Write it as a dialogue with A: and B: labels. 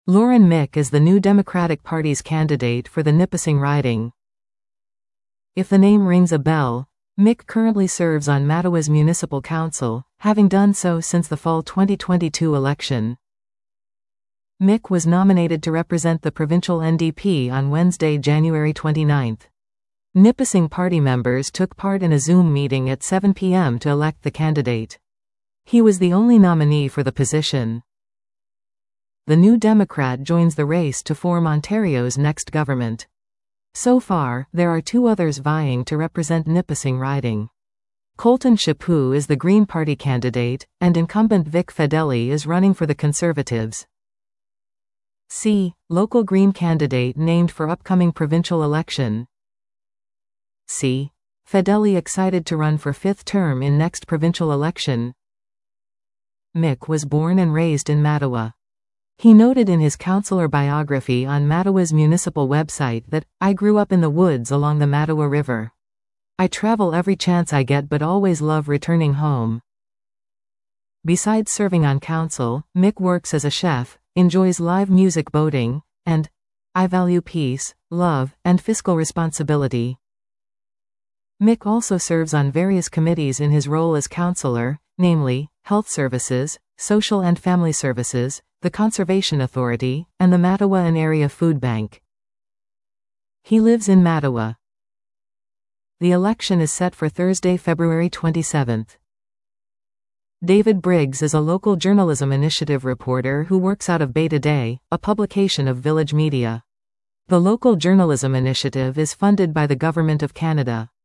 A: Lauren Mick is the new Democratic Party's candidate for the Nipissing riding. If the name rings a bell, Mick currently serves on Mattawa's Municipal Council, having done so since the fall 2022 election. Mick was nominated to represent the provincial NDP on Wednesday, January 29. Nipissing party members took part in a Zoom meeting at 7 p.m. to elect the candidate. He was the only nominee for the position. The New Democrat joins the race to form Ontario's next government. So far, there are two others vying to represent Nipissing riding. Colton Chaput is the Green Party candidate, and incumbent Vic Fedeli is running for the Conservatives. C. Local Green candidate named for upcoming provincial election. C. Fedeli excited to run for fifth term in next provincial election. Mick was born and raised in Mattawa. He noted in his councillor biography on Mattawa's municipal website that, "I grew up in the woods along the Mattawa River. I travel every chance I get but always love returning home." Besides serving on council, Mick works as a chef, enjoys live music boating, and "I value peace, love, and fiscal responsibility." Mick also serves on various committees in his role as councillor, namely, Health Services, Social and Family Services, the Conservation Authority, and the Mattawa and Area Food Bank. He lives in Mattawa. The election is set for Thursday, February 27. David Briggs is a local journalism initiative reporter who works out of Beta Day, a publication of Village Media. The local journalism initiative is funded by the Government of Canada.